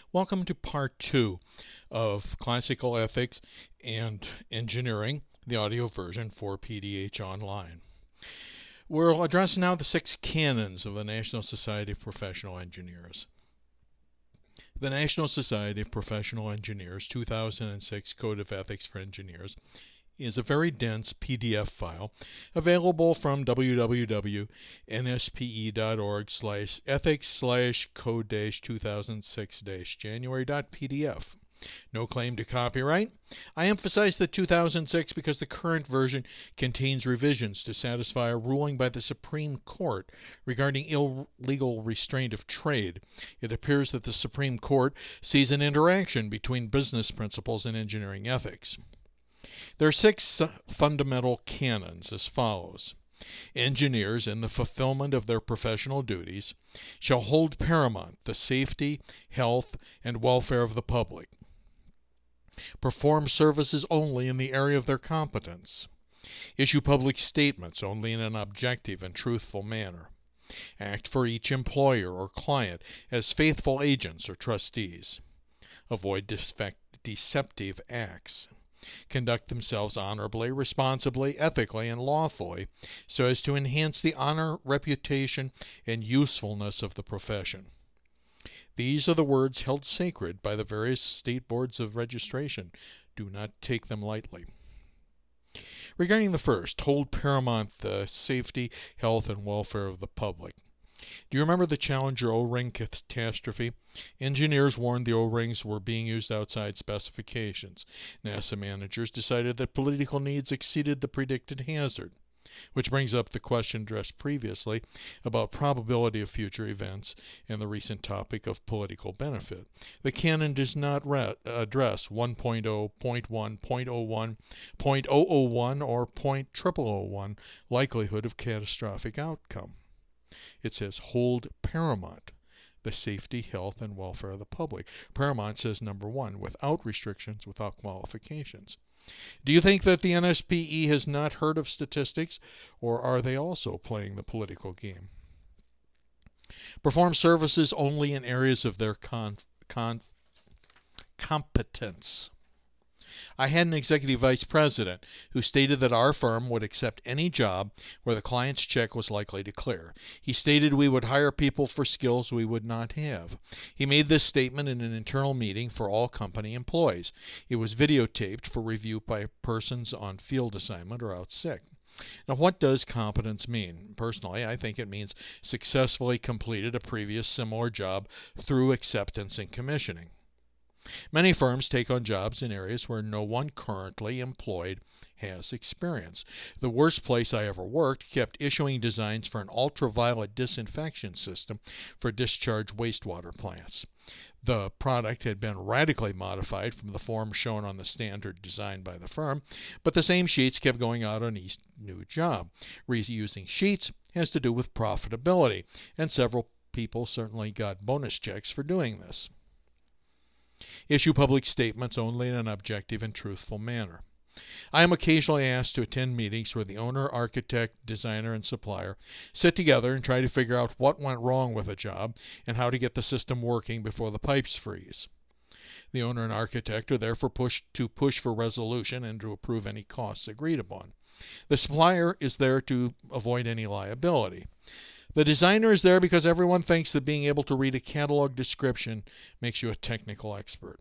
Welcome to part 2 of Classical Ethics and Engineering, the audio version for PDH Online. We'll address now the 6 canons of the National Society of Professional Engineers. The National Society of Professional Engineers 2006 Code of Ethics for Engineers is a very dense PDF file available from www.nspe.org/ethics/code-2006-january.pdf. No claim to copyright. I emphasize the 2006 because the current version contains revisions to satisfy a ruling by the Supreme Court regarding illegal restraint of trade. It appears that the Supreme Court sees an interaction between business principles and engineering ethics. There are 6 fundamental canons as follows. Engineers, in the fulfillment of their professional duties, shall hold paramount the safety, health, and welfare of the public. Perform services only in the area of their competence. Issue public statements only in an objective and truthful manner. Act for each employer or client as faithful agents or trustees. Avoid deceptive acts. Conduct themselves honorably, responsibly, ethically, and lawfully, so as to enhance the honor, reputation, and usefulness of the profession. These are the words held sacred by the various state boards of registration. Do not take them lightly. Regarding the first, hold paramount the safety, health, and welfare of the public. Do you remember the Challenger O-ring catastrophe? Engineers warned the O-rings were being used outside specifications. NASA managers decided that political needs exceeded the predicted hazard. Which brings up the question addressed previously about probability of future events and the recent topic of political benefit. The canon does not address 1.0, 0.1, 0.01, 0.001, or 0.0001 likelihood of catastrophic outcome. It says, hold paramount the safety, health, and welfare of the public. Paramount says number 1, without restrictions, without qualifications. Do you think that the NSPE has not heard of statistics, or are they also playing the political game? Perform services only in areas of their competence. I had an executive vice president who stated that our firm would accept any job where the client's check was likely to clear. He stated we would hire people for skills we would not have. He made this statement in an internal meeting for all company employees. It was videotaped for review by persons on field assignment or out sick. Now, what does competence mean? Personally, I think it means successfully completed a previous similar job through acceptance and commissioning. Many firms take on jobs in areas where no one currently employed has experience. The worst place I ever worked kept issuing designs for an ultraviolet disinfection system for discharge wastewater plants. The product had been radically modified from the form shown on the standard designed by the firm, but the same sheets kept going out on each new job. Reusing sheets has to do with profitability, and several people certainly got bonus checks for doing this. Issue public statements only in an objective and truthful manner. I am occasionally asked to attend meetings where the owner, architect, designer, and supplier sit together and try to figure out what went wrong with a job and how to get the system working before the pipes freeze. The owner and architect are therefore push for resolution and to approve any costs agreed upon. The supplier is there to avoid any liability. The designer is there because everyone thinks that being able to read a catalog description makes you a technical expert.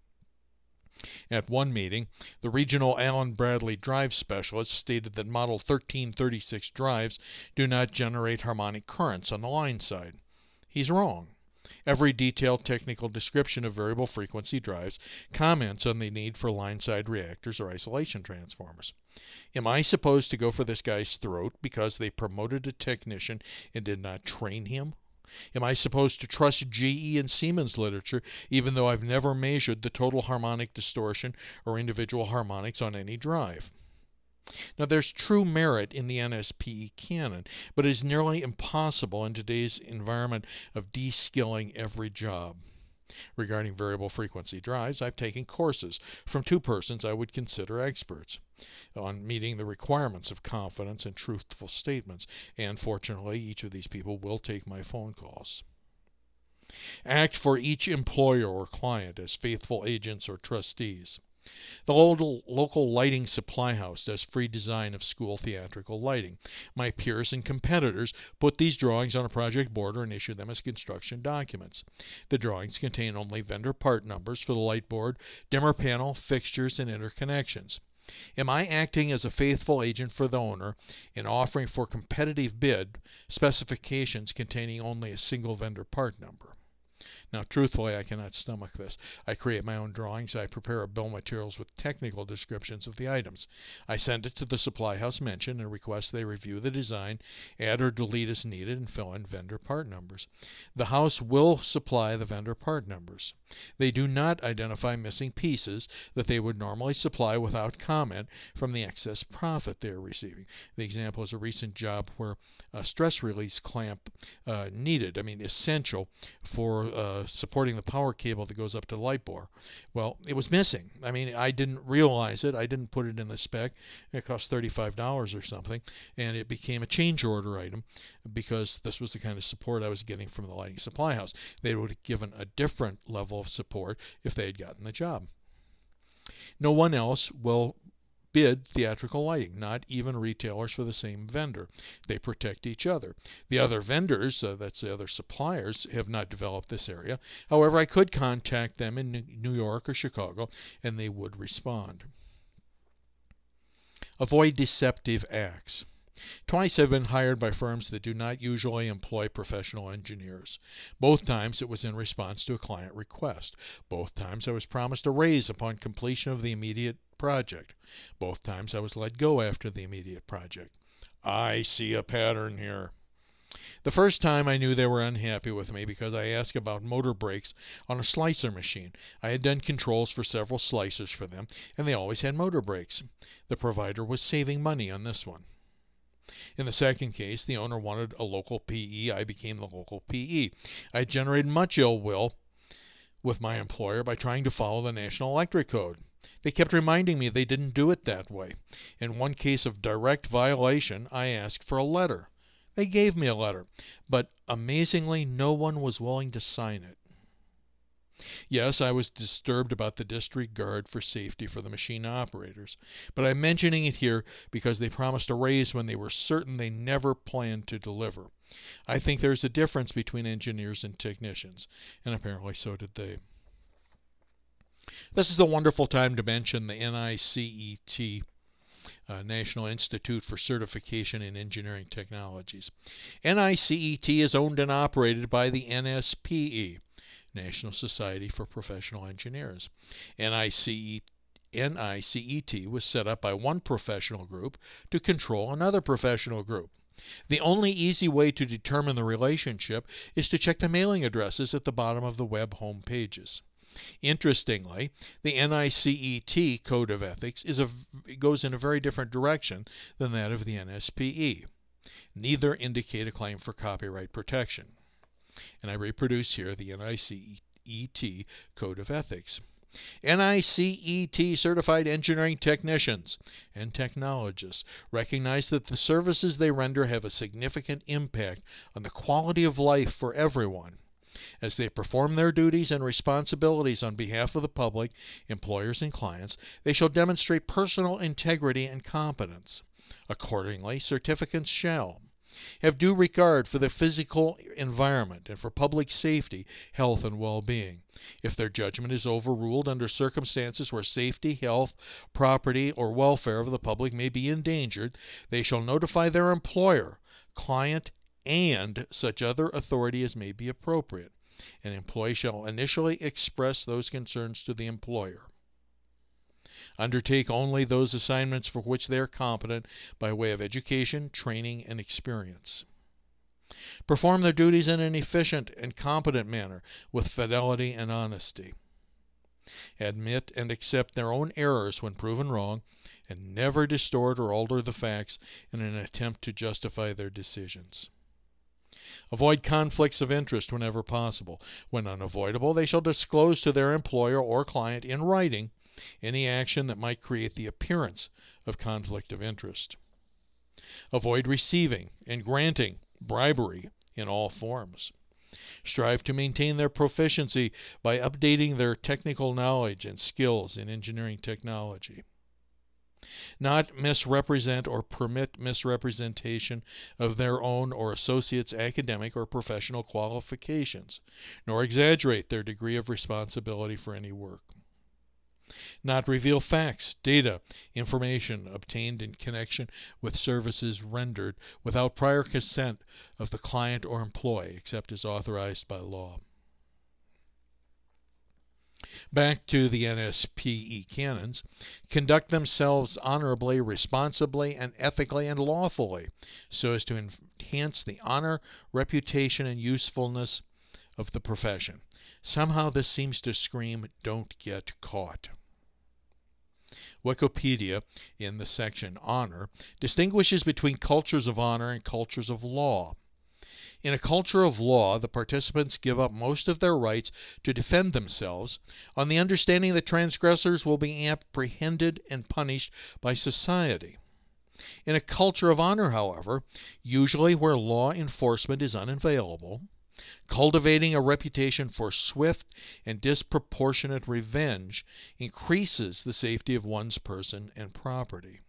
At one meeting, the regional Allen Bradley drive specialist stated that Model 1336 drives do not generate harmonic currents on the line side. He's wrong. Every detailed technical description of variable frequency drives comments on the need for line-side reactors or isolation transformers. Am I supposed to go for this guy's throat because they promoted a technician and did not train him? Am I supposed to trust GE and Siemens literature even though I've never measured the total harmonic distortion or individual harmonics on any drive? Now, there's true merit in the NSPE canon, but it is nearly impossible in today's environment of de-skilling every job. Regarding variable frequency drives, I've taken courses from 2 persons I would consider experts on meeting the requirements of confidence and truthful statements, and fortunately each of these people will take my phone calls. Act for each employer or client as faithful agents or trustees. The local lighting supply house does free design of school theatrical lighting. My peers and competitors put these drawings on a project border and issue them as construction documents. The drawings contain only vendor part numbers for the light board, dimmer panel, fixtures, and interconnections. Am I acting as a faithful agent for the owner in offering for competitive bid specifications containing only a single vendor part number? Now, truthfully, I cannot stomach this. I create my own drawings. I prepare a bill of materials with technical descriptions of the items. I send it to the supply house mentioned and request they review the design, add or delete as needed, and fill in vendor part numbers. The house will supply the vendor part numbers. They do not identify missing pieces that they would normally supply without comment from the excess profit they are receiving. The example is a recent job where a stress release clamp essential for supporting the power cable that goes up to the light bore. Well, it was missing. I didn't realize it. I didn't put it in the spec. It cost $35 or something, and it became a change order item because this was the kind of support I was getting from the lighting supply house. They would have given a different level of support if they had gotten the job. No one else will bid theatrical lighting, not even retailers for the same vendor. They protect each other. The other vendors, that's the other suppliers, have not developed this area. However, I could contact them in New York or Chicago, and they would respond. Avoid deceptive acts. Twice I've been hired by firms that do not usually employ professional engineers. Both times it was in response to a client request. Both times I was promised a raise upon completion of the immediate project. Both times I was let go after the immediate project. I see a pattern here. The first time I knew they were unhappy with me because I asked about motor brakes on a slicer machine. I had done controls for several slicers for them, and they always had motor brakes. The provider was saving money on this one. In the second case, the owner wanted a local PE. I became the local PE. I generated much ill will with my employer by trying to follow the National Electric Code. They kept reminding me they didn't do it that way. In one case of direct violation, I asked for a letter. They gave me a letter, but amazingly, no one was willing to sign it. Yes, I was disturbed about the disregard for safety for the machine operators, but I'm mentioning it here because they promised a raise when they were certain they never planned to deliver. I think there's a difference between engineers and technicians, and apparently so did they. This is a wonderful time to mention the NICET, National Institute for Certification in Engineering Technologies. NICET is owned and operated by the NSPE, National Society for Professional Engineers. NICET was set up by one professional group to control another professional group. The only easy way to determine the relationship is to check the mailing addresses at the bottom of the web home pages. Interestingly, the NICET Code of Ethics goes in a very different direction than that of the NSPE. Neither indicate a claim for copyright protection. And I reproduce here the NICET Code of Ethics. NICET certified engineering technicians and technologists recognize that the services they render have a significant impact on the quality of life for everyone. As they perform their duties and responsibilities on behalf of the public, employers, and clients, they shall demonstrate personal integrity and competence. Accordingly, certificates shall have due regard for the physical environment and for public safety, health, and well-being. If their judgment is overruled under circumstances where safety, health, property, or welfare of the public may be endangered, they shall notify their employer, client, and such other authority as may be appropriate. An employee shall initially express those concerns to the employer. Undertake only those assignments for which they are competent by way of education, training, and experience. Perform their duties in an efficient and competent manner with fidelity and honesty. Admit and accept their own errors when proven wrong, and never distort or alter the facts in an attempt to justify their decisions. Avoid conflicts of interest whenever possible. When unavoidable, they shall disclose to their employer or client in writing any action that might create the appearance of conflict of interest. Avoid receiving and granting bribery in all forms. strive to maintain their proficiency by updating their technical knowledge and skills in engineering technology. Not misrepresent or permit misrepresentation of their own or associates' academic or professional qualifications, nor exaggerate their degree of responsibility for any work. Not reveal facts, data, information obtained in connection with services rendered without prior consent of the client or employee, except as authorized by law. Back to the NSPE canons. Conduct themselves honorably, responsibly, and ethically and lawfully, so as to enhance the honor, reputation, and usefulness of the profession. Somehow this seems to scream, don't get caught. Wikipedia, in the section Honor, distinguishes between cultures of honor and cultures of law. In a culture of law, the participants give up most of their rights to defend themselves on the understanding that transgressors will be apprehended and punished by society. In a culture of honor, however, usually where law enforcement is unavailable, cultivating a reputation for swift and disproportionate revenge increases the safety of one's person and property.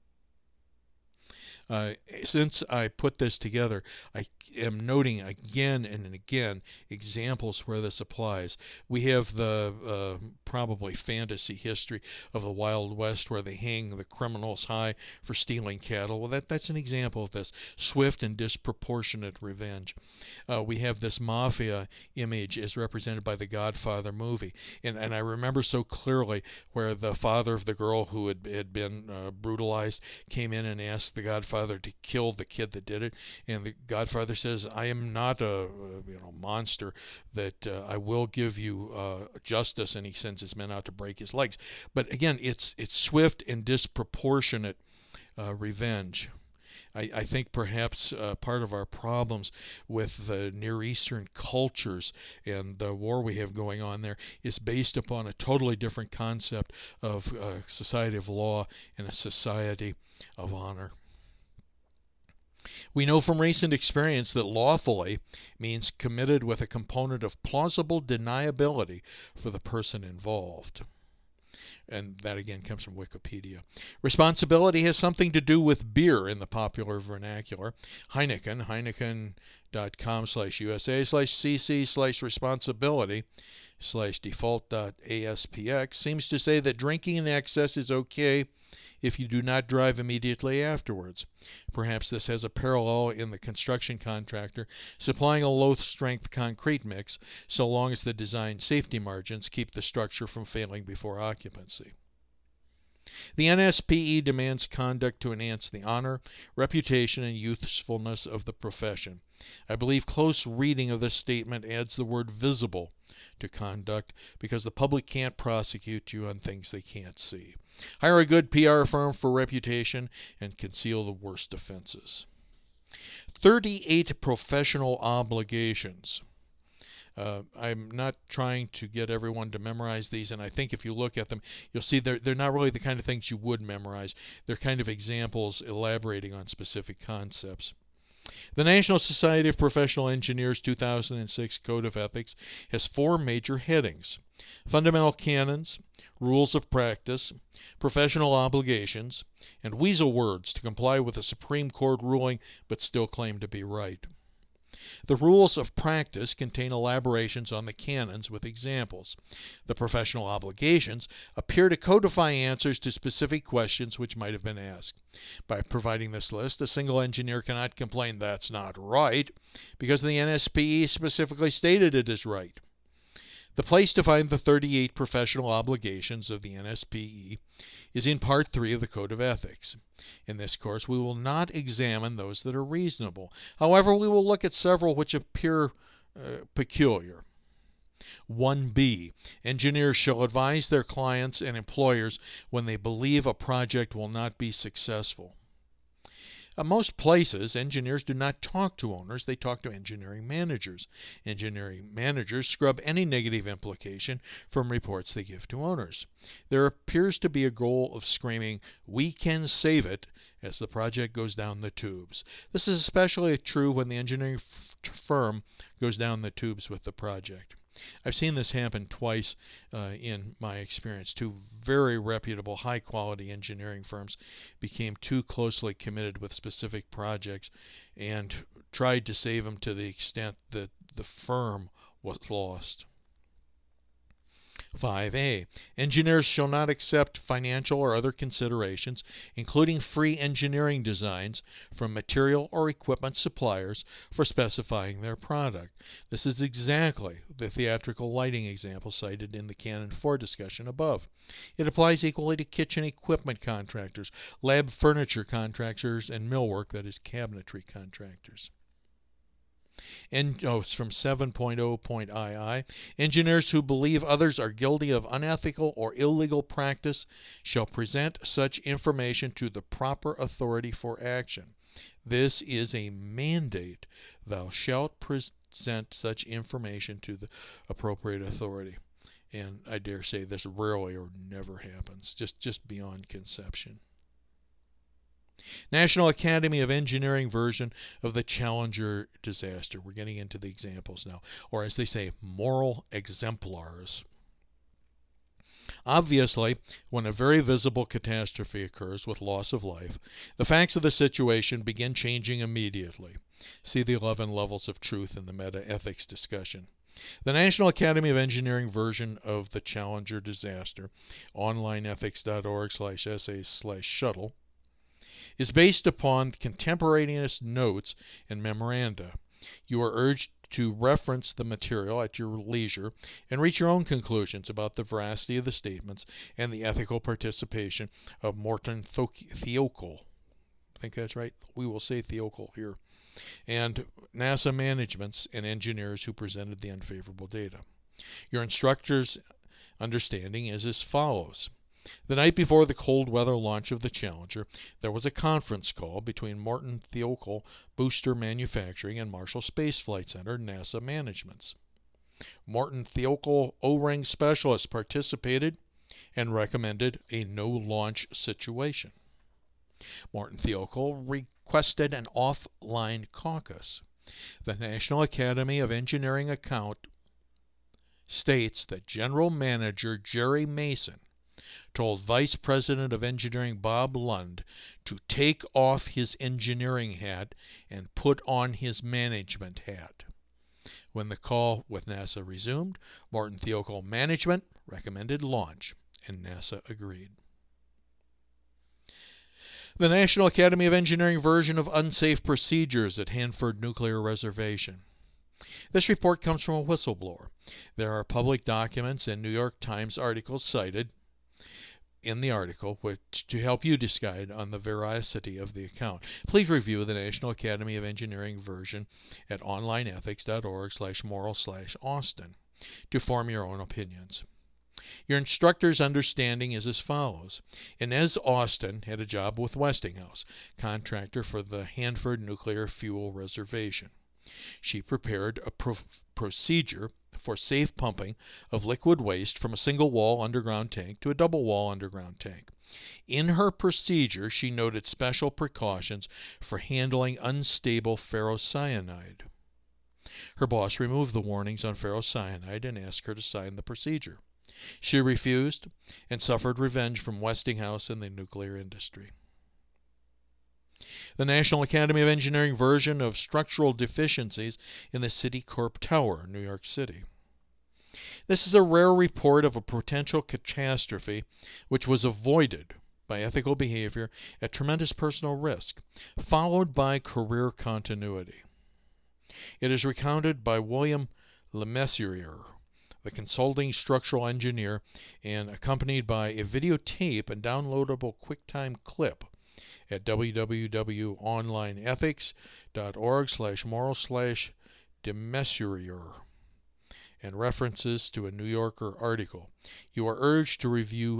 Since I put this together, I am noting again and again examples where this applies. We have the probably fantasy history of the Wild West where they hang the criminals high for stealing cattle. Well, that's an example of this, swift and disproportionate revenge. We have this mafia image as represented by the Godfather movie. And I remember so clearly where the father of the girl who had been brutalized came in and asked the Godfather to kill the kid that did it, and the Godfather says, I am not a monster, that I will give you justice, and he sends his men out to break his legs. But again, it's swift and disproportionate revenge. I think perhaps part of our problems with the Near Eastern cultures and the war we have going on there is based upon a totally different concept of a society of law and a society of honor. We know from recent experience that lawfully means committed with a component of plausible deniability for the person involved. And that again comes from Wikipedia. Responsibility has something to do with beer in the popular vernacular. Heineken, heineken.com/usa/cc/responsibility/default.aspx seems to say that drinking in excess is okay if you do not drive immediately afterwards. Perhaps this has a parallel in the construction contractor supplying a low-strength concrete mix, so long as the design safety margins keep the structure from failing before occupancy. The NSPE demands conduct to enhance the honor, reputation, and usefulness of the profession. I believe close reading of this statement adds the word visible to conduct, because the public can't prosecute you on things they can't see. Hire a good PR firm for reputation and conceal the worst offenses. 38 professional obligations. I'm not trying to get everyone to memorize these, and I think if you look at them, you'll see they're not really the kind of things you would memorize. They're kind of examples elaborating on specific concepts. The National Society of Professional Engineers 2006 Code of Ethics has 4 major headings: Fundamental Canons, Rules of Practice, Professional Obligations, and weasel words to comply with a Supreme Court ruling but still claim to be right. The rules of practice contain elaborations on the canons with examples. The professional obligations appear to codify answers to specific questions which might have been asked. By providing this list, a single engineer cannot complain that's not right, because the NSPE specifically stated it is right. The place to find the 38 professional obligations of the NSPE is in Part 3 of the Code of Ethics. In this course, we will not examine those that are reasonable. However, we will look at several which appear peculiar. 1b. Engineers shall advise their clients and employers when they believe a project will not be successful. Most places, engineers do not talk to owners, they talk to engineering managers. Engineering managers scrub any negative implication from reports they give to owners. There appears to be a goal of screaming, "We can save it," as the project goes down the tubes. This is especially true when the engineering firm goes down the tubes with the project. I've seen this happen twice in my experience. Two very reputable, high-quality engineering firms became too closely committed with specific projects and tried to save them to the extent that the firm was lost. 5a. Engineers shall not accept financial or other considerations, including free engineering designs, from material or equipment suppliers for specifying their product. This is exactly the theatrical lighting example cited in the Canon 4 discussion above. It applies equally to kitchen equipment contractors, lab furniture contractors, and millwork, that is, cabinetry contractors. It's from 7.0.II. Engineers who believe others are guilty of unethical or illegal practice shall present such information to the proper authority for action. This is a mandate. Thou shalt present such information to the appropriate authority. And I dare say this rarely or never happens, just beyond conception. National Academy of Engineering version of the Challenger disaster. We're getting into the examples now, or as they say, moral exemplars. Obviously, when a very visible catastrophe occurs with loss of life, the facts of the situation begin changing immediately. See the 11 levels of truth in the meta-ethics discussion. The National Academy of Engineering version of the Challenger disaster, onlineethics.org/essays/shuttle, is based upon contemporaneous notes and memoranda. You are urged to reference the material at your leisure and reach your own conclusions about the veracity of the statements and the ethical participation of Morton Thiokol. I think that's right. We will say Thiokol here. And NASA managements and engineers who presented the unfavorable data. Your instructor's understanding is as follows. The night before the cold weather launch of the Challenger, there was a conference call between Morton Thiokol Booster Manufacturing and Marshall Space Flight Center NASA managements. Morton Thiokol O-ring specialists participated and recommended a no-launch situation. Morton Thiokol requested an offline caucus. The National Academy of Engineering account states that General Manager Jerry Mason told Vice President of Engineering Bob Lund to take off his engineering hat and put on his management hat. When the call with NASA resumed, Morton Thiokol management recommended launch, and NASA agreed. The National Academy of Engineering version of unsafe procedures at Hanford Nuclear Reservation. This report comes from a whistleblower. There are public documents and New York Times articles cited in the article to help you decide on the veracity of the account. Please review the National Academy of Engineering version at onlineethics.org/moral/Austin to form your own opinions. Your instructor's understanding is as follows. Inez Austin had a job with Westinghouse, contractor for the Hanford Nuclear Fuel Reservation. She prepared a procedure for safe pumping of liquid waste from a single-wall underground tank to a double-wall underground tank. In her procedure, she noted special precautions for handling unstable ferrocyanide. Her boss removed the warnings on ferrocyanide and asked her to sign the procedure. She refused and suffered revenge from Westinghouse and the nuclear industry. The National Academy of Engineering version of structural deficiencies in the Citicorp Tower, New York City. This is a rare report of a potential catastrophe which was avoided by ethical behavior at tremendous personal risk, followed by career continuity. It is recounted by William LeMessurier, the consulting structural engineer, and accompanied by a videotape and downloadable QuickTime clip at www.onlineethics.org/moral/DeMessurier and references to a New Yorker article. You are urged to review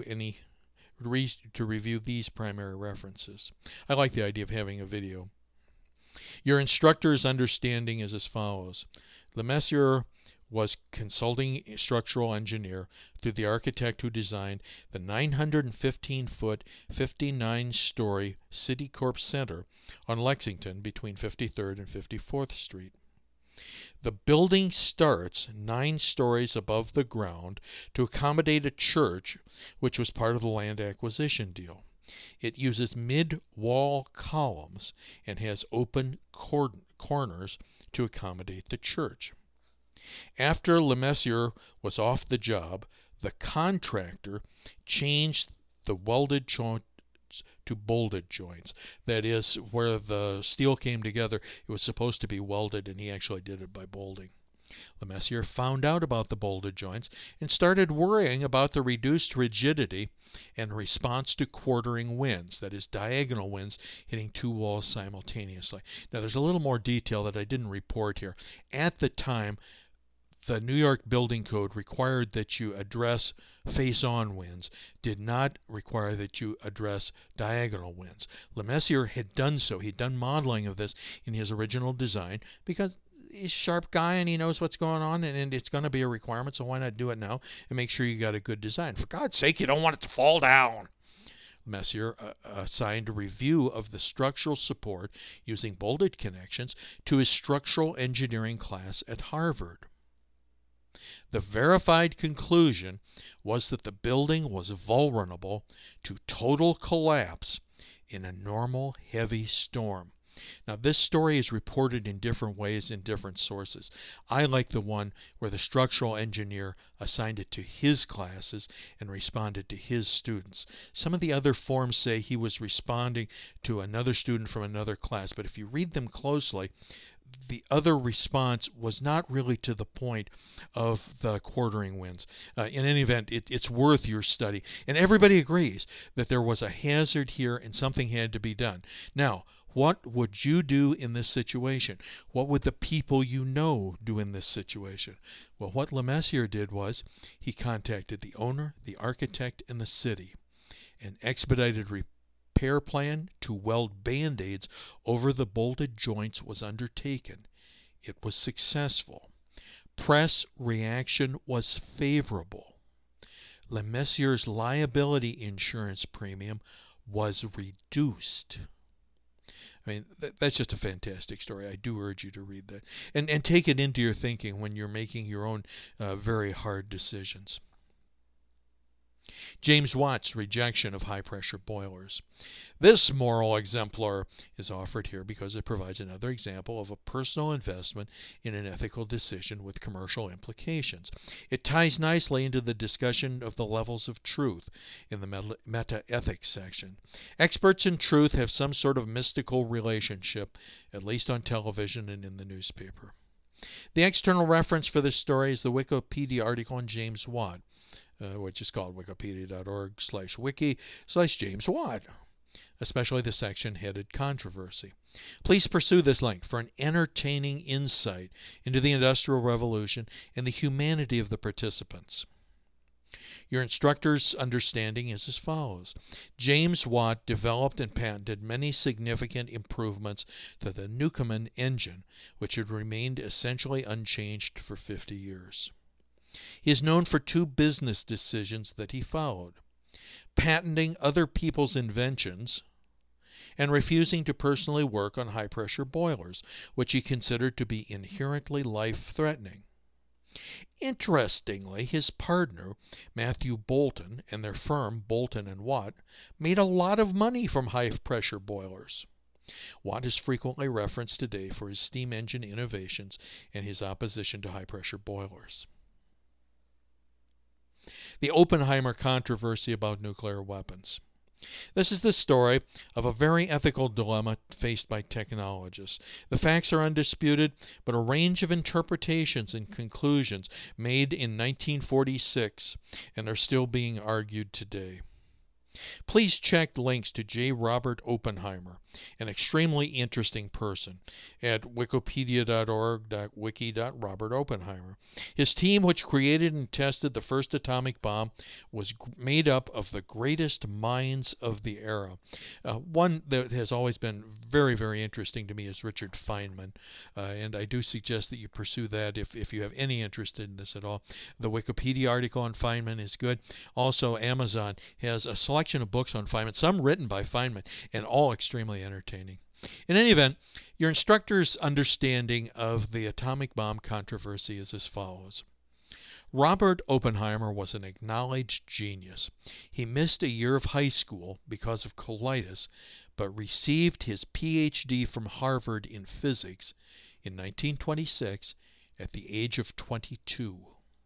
these primary references. I like the idea of having a video. Your instructor's understanding is as follows. LeMessurier was consulting structural engineer to the architect who designed the 915-foot, 59-story Citicorp Center on Lexington between 53rd and 54th Street. The building starts 9 stories above the ground to accommodate a church, which was part of the land acquisition deal. It uses mid-wall columns and has open corners to accommodate the church. After Le Messurier was off the job, the contractor changed the welded joints to bolted joints. That is, where the steel came together, it was supposed to be welded, and he actually did it by bolting. Le Messurier found out about the bolted joints and started worrying about the reduced rigidity and response to quartering winds, that is, diagonal winds hitting 2 walls simultaneously. Now, there's a little more detail that I didn't report here. At the time, the New York Building Code required that you address face-on winds, did not require that you address diagonal winds. Le Messurier had done so. He'd done modeling of this in his original design because he's a sharp guy and he knows what's going on, and it's going to be a requirement, so why not do it now and make sure you got a good design? For God's sake, you don't want it to fall down. Messurier assigned a review of the structural support using bolted connections to his structural engineering class at Harvard. The verified conclusion was that the building was vulnerable to total collapse in a normal heavy storm. Now, this story is reported in different ways in different sources. I like the one where the structural engineer assigned it to his classes and responded to his students. Some of the other forms say he was responding to another student from another class, but if you read them closely, the other response was not really to the point of the quartering winds. In any event, it's worth your study. And everybody agrees that there was a hazard here and something had to be done. Now, what would you do in this situation? What would the people you know do in this situation? Well, what Le Messurier did was he contacted the owner, the architect, and the city. An expedited repair plan to weld Band-Aids over the bolted joints was undertaken. It was successful. Press reaction was favorable. Le Messurier's liability insurance premium was reduced. I mean, that's just a fantastic story. I do urge you to read that. And take it into your thinking when you're making your own very hard decisions. James Watt's rejection of high-pressure boilers. This moral exemplar is offered here because it provides another example of a personal investment in an ethical decision with commercial implications. It ties nicely into the discussion of the levels of truth in the meta-ethics section. Experts in truth have some sort of mystical relationship, at least on television and in the newspaper. The external reference for this story is the Wikipedia article on James Watt, which is called wikipedia.org/wiki/James Watt, especially the section headed Controversy. Please pursue this link for an entertaining insight into the Industrial Revolution and the humanity of the participants. Your instructor's understanding is as follows. James Watt developed and patented many significant improvements to the Newcomen engine, which had remained essentially unchanged for 50 years. He is known for 2 business decisions that he followed: patenting other people's inventions and refusing to personally work on high-pressure boilers, which he considered to be inherently life-threatening. Interestingly, his partner, Matthew Boulton, and their firm, Boulton & Watt, made a lot of money from high-pressure boilers. Watt is frequently referenced today for his steam engine innovations and his opposition to high-pressure boilers. The Oppenheimer controversy about nuclear weapons. This is the story of a very ethical dilemma faced by technologists. The facts are undisputed, but a range of interpretations and conclusions made in 1946 and are still being argued today. Please check links to J. Robert Oppenheimer, an extremely interesting person at wikipedia.org.wiki.Robert Oppenheimer. His team, which created and tested the first atomic bomb, was made up of the greatest minds of the era. One that has always been very, very interesting to me is Richard Feynman, and I do suggest that you pursue that if you have any interest in this at all. The Wikipedia article on Feynman is good. Also, Amazon has a selection of books on Feynman, some written by Feynman, and all extremely entertaining. In any event, your instructor's understanding of the atomic bomb controversy is as follows. Robert Oppenheimer was an acknowledged genius. He missed a year of high school because of colitis, but received his Ph.D. from Harvard in physics in 1926 at the age of 22.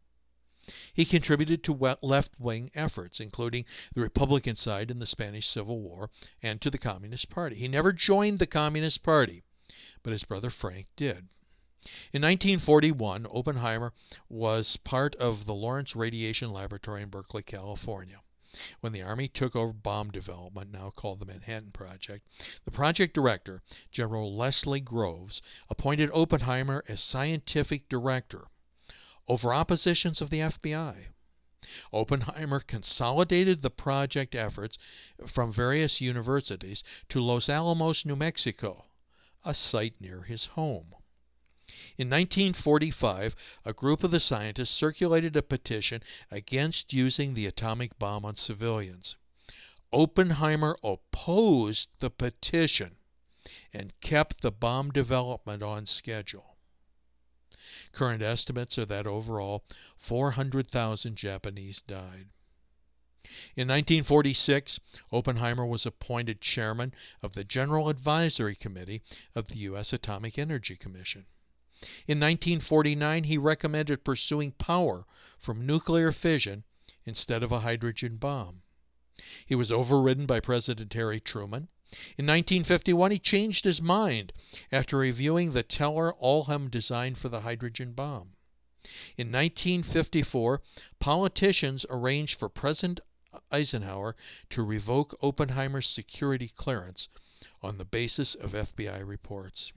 He contributed to left-wing efforts, including the Republican side in the Spanish Civil War and to the Communist Party. He never joined the Communist Party, but his brother Frank did. In 1941, Oppenheimer was part of the Lawrence Radiation Laboratory in Berkeley, California. When the Army took over bomb development, now called the Manhattan Project, the project director, General Leslie Groves, appointed Oppenheimer as scientific director over oppositions of the FBI. Oppenheimer consolidated the project efforts from various universities to Los Alamos, New Mexico, a site near his home. In 1945, a group of the scientists circulated a petition against using the atomic bomb on civilians. Oppenheimer opposed the petition and kept the bomb development on schedule. Current estimates are that overall 400,000 Japanese died. In 1946, Oppenheimer was appointed chairman of the General Advisory Committee of the U.S. Atomic Energy Commission. In 1949, he recommended pursuing power from nuclear fission instead of a hydrogen bomb. He was overridden by President Harry Truman. In 1951, he changed his mind after reviewing the Teller-Ullheim design for the hydrogen bomb. In 1954, politicians arranged for President Eisenhower to revoke Oppenheimer's security clearance on the basis of FBI reports.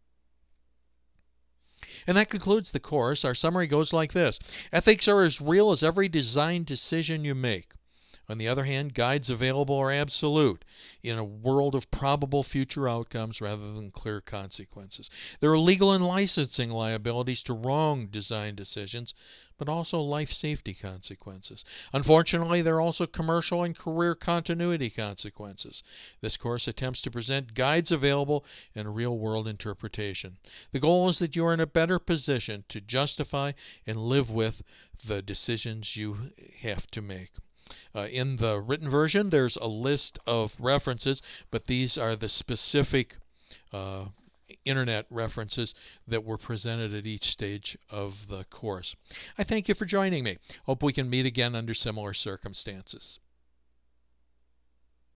And that concludes the course. Our summary goes like this. Ethics are as real as every design decision you make. On the other hand, guides available are absolute in a world of probable future outcomes rather than clear consequences. There are legal and licensing liabilities to wrong design decisions, but also life safety consequences. Unfortunately, there are also commercial and career continuity consequences. This course attempts to present guides available in real-world interpretation. The goal is that you are in a better position to justify and live with the decisions you have to make. In the written version, there's a list of references, but these are the specific internet references that were presented at each stage of the course. I thank you for joining me. Hope we can meet again under similar circumstances.